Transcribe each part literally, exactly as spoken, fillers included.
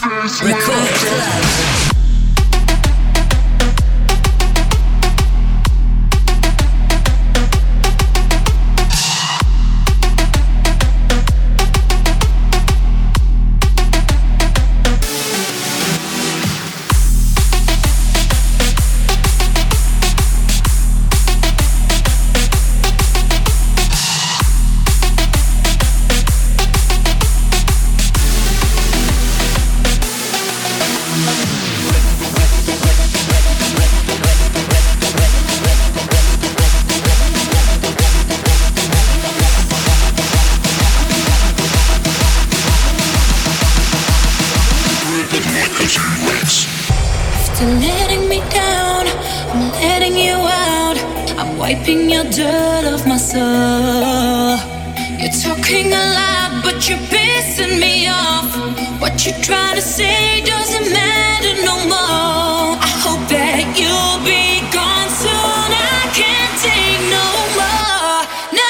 After letting me down, I'm letting you out. I'm wiping your dirt off my soul. You're talking a lot, but you're pissing me off. What you try to say doesn't matter no more. I hope that you'll be gone soon. I can't take no more. No,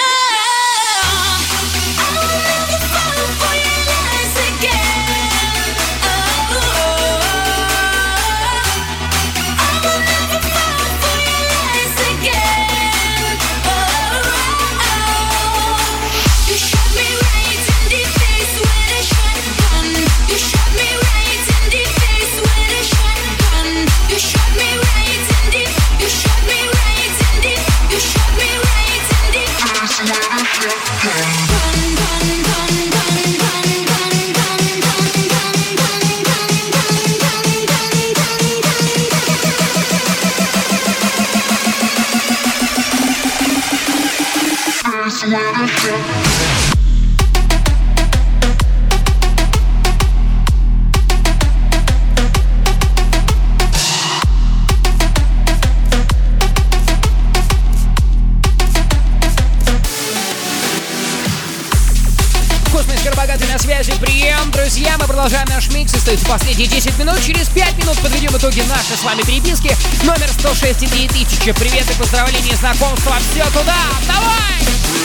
I will never fall for your lies again. Oh, I will never fall for your lies again. Oh, you shot me right in the face with a shotgun. You shot me right in the face with a shotgun. You shot me right in the. You shot me right in the. You shot me right in the face with a shotgun. Gun, gun, gun, gun, gun, gun, gun, gun, gun, gun, gun, gun, gun, gun, gun. На связи, прием, друзья, мы продолжаем наш микс. Остаются последние десять минут. Через пять минут подведем итоги нашей с вами переписки. Номер сто шесть и три тысячи. Привет и поздравления, знакомства. Все туда, давай!